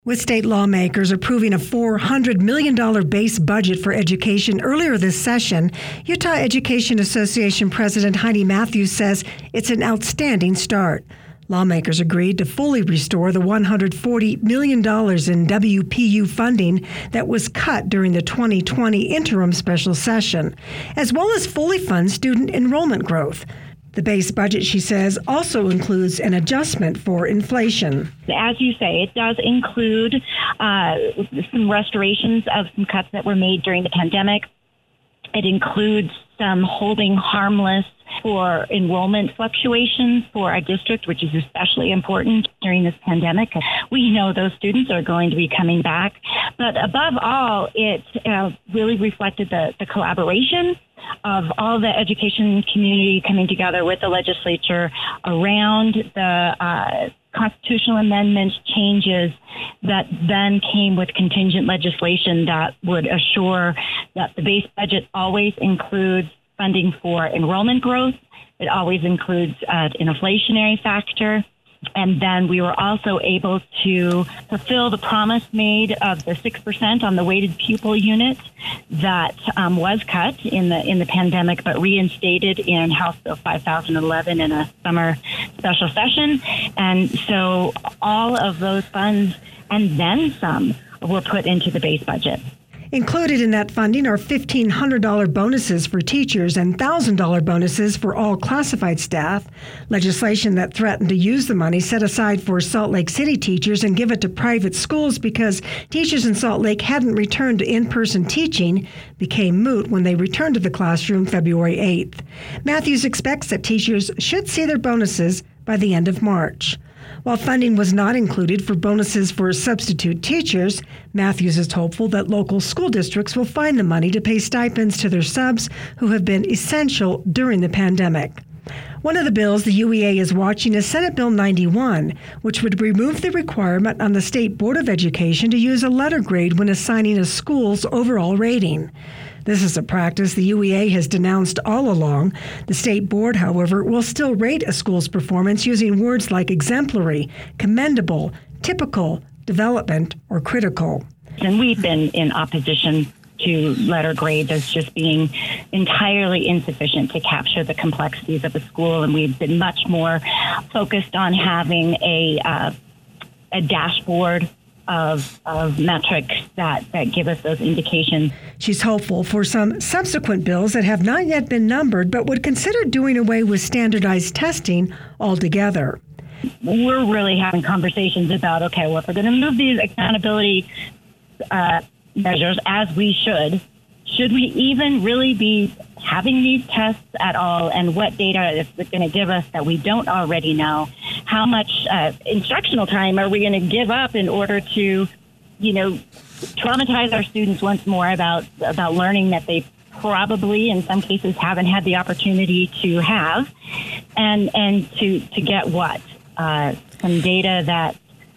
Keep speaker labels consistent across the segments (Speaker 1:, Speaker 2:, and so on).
Speaker 1: With state lawmakers approving a $400 million base budget for education earlier this session, Utah Education Association President Heidi Matthews says it's an outstanding start. Lawmakers agreed to fully restore the $140 million in WPU funding that was cut during the 2020 interim special session, as well as fully fund student enrollment growth. The base budget, she says, also includes an adjustment for inflation.
Speaker 2: As you say, it does include some restorations of some cuts that were made during the pandemic. It includes some holding harmless for enrollment fluctuations for our district, which is especially important during this pandemic. We know those students are going to be coming back. But above all, it really reflected the collaboration of all the education community coming together with the legislature around the constitutional amendment changes that then came with contingent legislation that would assure that the base budget always includes funding for enrollment growth. It always includes an inflationary factor. And then we were also able to fulfill the promise made of the 6% on the weighted pupil unit that was cut in the pandemic, but reinstated in House Bill 5011 in a summer special session. And so all of those funds and then some were put into the base budget.
Speaker 1: Included in that funding are $1,500 bonuses for teachers and $1,000 bonuses for all classified staff. Legislation that threatened to use the money set aside for Salt Lake City teachers and give it to private schools because teachers in Salt Lake hadn't returned to in-person teaching became moot when they returned to the classroom February 8th. Matthews expects that teachers should see their bonuses by the end of March. While funding was not included for bonuses for substitute teachers, Matthews is hopeful that local school districts will find the money to pay stipends to their subs who have been essential during the pandemic. One of the bills the UEA is watching is Senate Bill 91, which would remove the requirement on the State Board of Education to use a letter grade when assigning a school's overall rating. This is a practice the UEA has denounced all along. The state board, however, will still rate a school's performance using words like exemplary, commendable, typical, development, or critical.
Speaker 2: And we've been in opposition to letter grades as just being entirely insufficient to capture the complexities of a school, and we've been much more focused on having a dashboard of metrics that give us those indications.
Speaker 1: She's hopeful for some subsequent bills that have not yet been numbered but would consider doing away with standardized testing altogether.
Speaker 2: We're really having conversations about, okay, well, if we're going to move these accountability measures, as we should we even really be having these tests at all? And what data is it going to give us that we don't already know? How much instructional time are we going to give up in order to, traumatize our students once more about learning that they probably, in some cases, haven't had the opportunity to have, and to get what? Some data that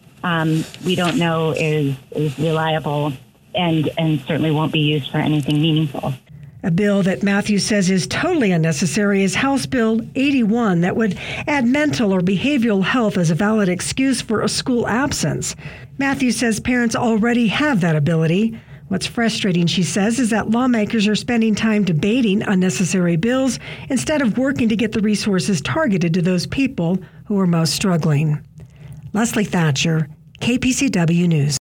Speaker 2: we don't know is reliable and certainly won't be used for anything meaningful.
Speaker 1: A bill that Matthews says is totally unnecessary is House Bill 81 that would add mental or behavioral health as a valid excuse for a school absence. Matthews says parents already have that ability. What's frustrating, she says, is that lawmakers are spending time debating unnecessary bills instead of working to get the resources targeted to those people who are most struggling. Leslie Thatcher, KPCW News.